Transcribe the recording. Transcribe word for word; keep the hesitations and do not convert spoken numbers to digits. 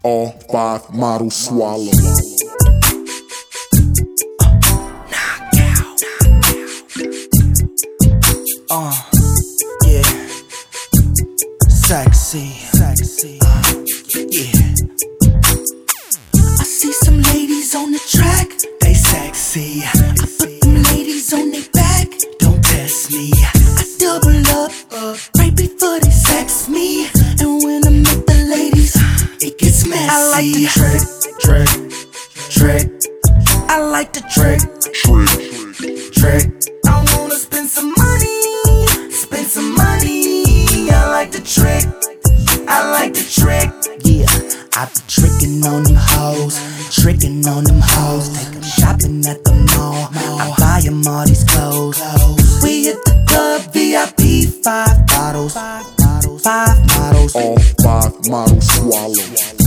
All five models swallow. Uh, yeah, sexy, sexy, uh, yeah. I see some ladies on the track, they sexy. I put them ladies on their back, don't test me. I double up, uh, right before they sex me. And when I'm with the ladies, it gets messy. I like the trick, trick, trick. I like the trick, Trick, trick. I wanna spend some money, spend some money. I like the trick, I like the trick. Yeah, I be tricking on them hoes, tricking on them hoes. Take them shopping at the mall, I buy them all these clothes. We at the club, V I P, five bottles, five models. all five models swallow.